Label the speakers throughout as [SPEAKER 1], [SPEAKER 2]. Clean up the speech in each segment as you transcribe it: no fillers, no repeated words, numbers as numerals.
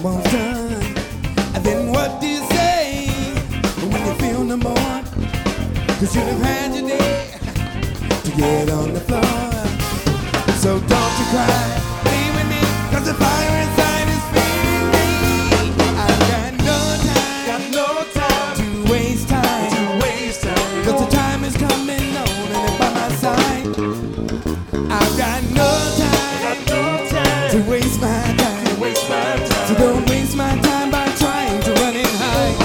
[SPEAKER 1] almost done. And then what do you say when you feel no more? 'Cause you'd have had your day to get on the floor. So don't you cry, stay with me, 'cause the fire inside is feeding me. I've got no time to waste time, 'cause the time is coming on and it's by my side. I've got no time to waste my time, so don't waste my time by trying to run and hide.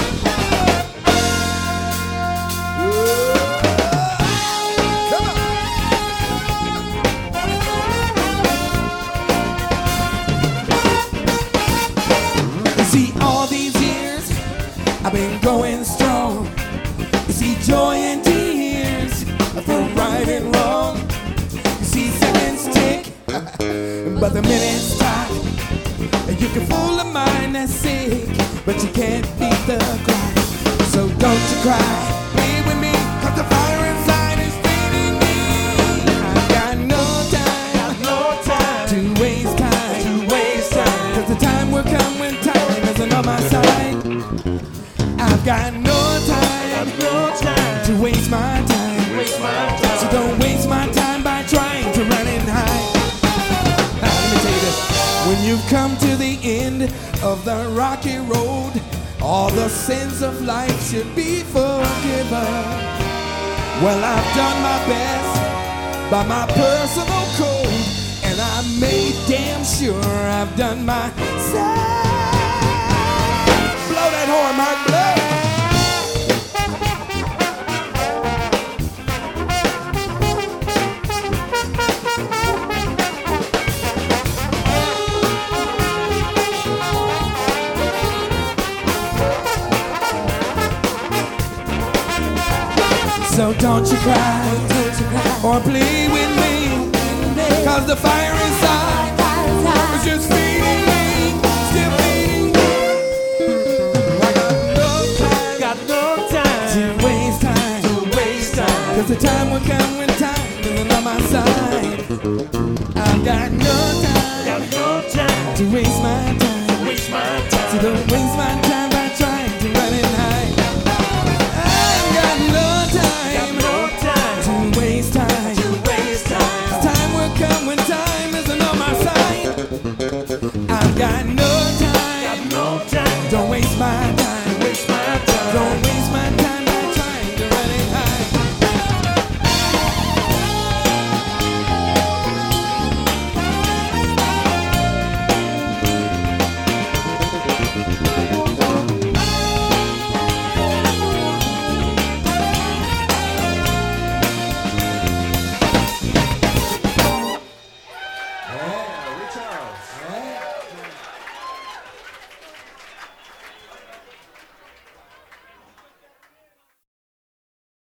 [SPEAKER 1] See, all these years I've been going strong. You see, joy and tears for right and wrong. You see, seconds tick, but the minutes stop. You can fool a mind that's sick, but you can't beat the clock. So don't you cry, play with me, 'cause the fire inside is feeding me. I've got no time to waste time, 'cause the time will come when time isn't on my side. I've got no time to waste my time, so don't waste my time by trying to run and hide. Now, let me tell you this. When you've come to the end of the rocky road, all the sins of life should be forgiven. Well, I've done my best by my personal code, and I made damn sure I've done my side. Blow that horn, Mark, blow. So don't you cry or plead with me, 'cause the fire inside is just feeding me, still feeding me. I got no time to waste time, 'cause the time will come when time isn't on my side. I've got no time to waste my time.